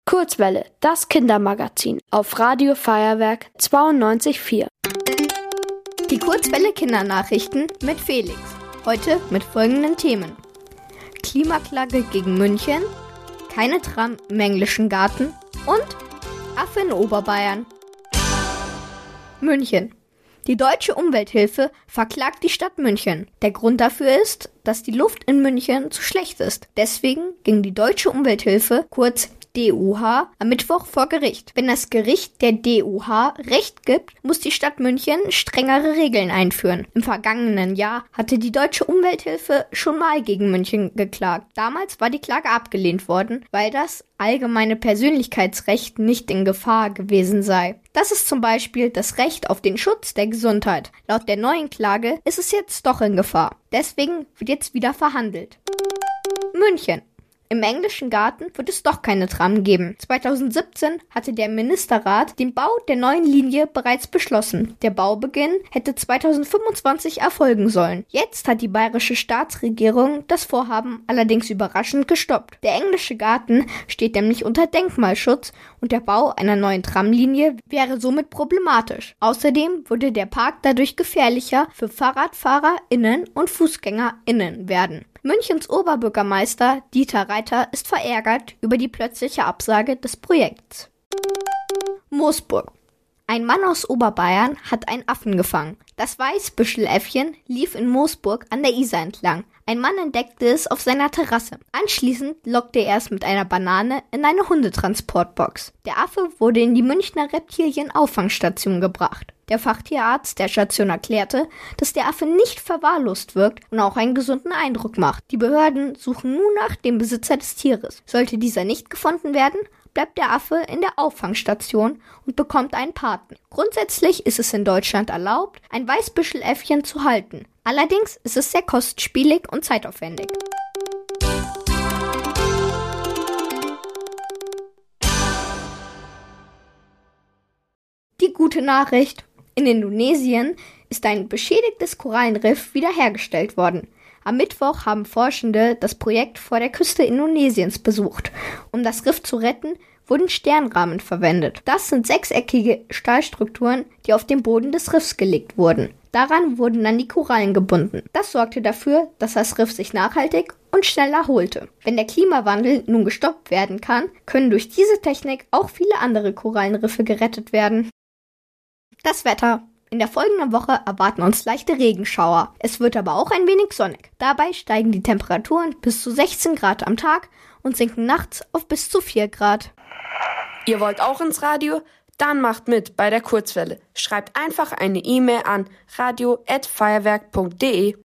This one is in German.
Kurzwelle, das Kindermagazin auf Radio Feuerwerk 92,4. Die Kurzwelle Kindernachrichten mit Felix. Heute mit folgenden Themen: Klimaklage gegen München, keine Tram im englischen Garten und Affe in Oberbayern. München. Die Deutsche Umwelthilfe verklagt die Stadt München. Der Grund dafür ist, dass die Luft in München zu schlecht ist. Deswegen ging die Deutsche Umwelthilfe, kurz DUH, am Mittwoch vor Gericht. Wenn das Gericht der DUH Recht gibt, muss die Stadt München strengere Regeln einführen. Im vergangenen Jahr hatte die Deutsche Umwelthilfe schon mal gegen München geklagt. Damals war die Klage abgelehnt worden, weil das allgemeine Persönlichkeitsrecht nicht in Gefahr gewesen sei. Das ist zum Beispiel das Recht auf den Schutz der Gesundheit. Laut der neuen Klage ist es jetzt doch in Gefahr. Deswegen wird jetzt wieder verhandelt. München. Im englischen Garten wird es doch keine Tram geben. 2017 hatte der Ministerrat den Bau der neuen Linie bereits beschlossen. Der Baubeginn hätte 2025 erfolgen sollen. Jetzt hat die bayerische Staatsregierung das Vorhaben allerdings überraschend gestoppt. Der englische Garten steht nämlich unter Denkmalschutz und der Bau einer neuen Tramlinie wäre somit problematisch. Außerdem würde der Park dadurch gefährlicher für FahrradfahrerInnen und FußgängerInnen werden. Münchens Oberbürgermeister Dieter Reiter ist verärgert über die plötzliche Absage des Projekts. Moosburg. Ein Mann aus Oberbayern hat einen Affen gefangen. Das Weißbüscheläffchen lief in Moosburg an der Isar entlang. Ein Mann entdeckte es auf seiner Terrasse. Anschließend lockte er es mit einer Banane in eine Hundetransportbox. Der Affe wurde in die Münchner Reptilienauffangstation gebracht. Der Fachtierarzt der Station erklärte, dass der Affe nicht verwahrlost wirkt und auch einen gesunden Eindruck macht. Die Behörden suchen nun nach dem Besitzer des Tieres. Sollte dieser nicht gefunden werden, bleibt der Affe in der Auffangstation und bekommt einen Paten. Grundsätzlich ist es in Deutschland erlaubt, ein Weißbüscheläffchen zu halten. Allerdings ist es sehr kostspielig und zeitaufwendig. Die gute Nachricht: In Indonesien ist ein beschädigtes Korallenriff wiederhergestellt worden. Am Mittwoch haben Forschende das Projekt vor der Küste Indonesiens besucht. Um das Riff zu retten, wurden Sternrahmen verwendet. Das sind sechseckige Stahlstrukturen, die auf den Boden des Riffs gelegt wurden. Daran wurden dann die Korallen gebunden. Das sorgte dafür, dass das Riff sich nachhaltig und schnell erholte. Wenn der Klimawandel nun gestoppt werden kann, können durch diese Technik auch viele andere Korallenriffe gerettet werden. Das Wetter. In der folgenden Woche erwarten uns leichte Regenschauer. Es wird aber auch ein wenig sonnig. Dabei steigen die Temperaturen bis zu 16 Grad am Tag und sinken nachts auf bis zu 4 Grad. Ihr wollt auch ins Radio? Dann macht mit bei der Kurzwelle. Schreibt einfach eine E-Mail an radio@feuerwerk.de.